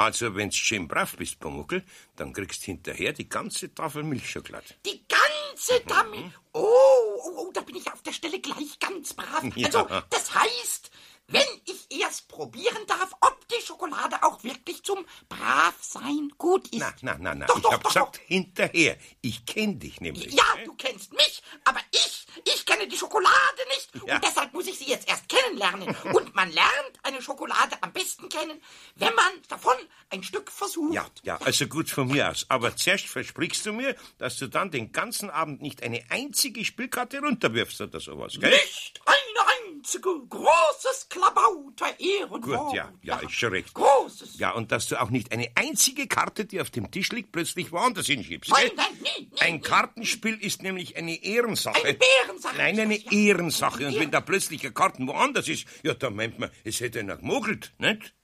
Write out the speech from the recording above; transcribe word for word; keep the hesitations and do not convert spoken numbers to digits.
Also, wenn's schön brav bist, Pumuckl, dann kriegst hinterher die ganze Tafel Milchschokolade. Die ganze Tafel? Mhm. Oh, oh, oh, da bin ich auf der Stelle gleich ganz brav. Ja. Also, das heißt, wenn ich erst probieren darf, ob die Schokolade auch wirklich zum Bravsein gut ist. Na, na, na, na. Doch, ich doch, hab doch, gesagt, doch. hinterher. Ich kenn dich nämlich. Ja, du kennst mich, aber ich, ich kenne die Schokolade nicht. Ja. Und deshalb muss ich sie jetzt erst kennenlernen. Und man lernt eine Schokolade am besten kennen, wenn man davon ein Stück versucht. Ja, ja, also gut von mir aus. Aber zuerst versprichst du mir, dass du dann den ganzen Abend nicht eine einzige Spielkarte runterwirfst oder sowas, gell? Nicht eine einzige. Großes Klabauter, Ehrenwort. Gut, ja, ja, ist schon recht. Großes. Ja, und dass du auch nicht eine einzige Karte, die auf dem Tisch liegt, plötzlich woanders hinschiebst, Nein, gell? nein, nie, nie, Ein nie. Kartenspiel ist nämlich eine Ehrensache. Eine Bärensache. Nein, eine Ja. Ehrensache. Und Ehren- wenn da plötzlich eine Karte woanders ist, ja, dann meint man, es hätte einer gemogelt, nicht?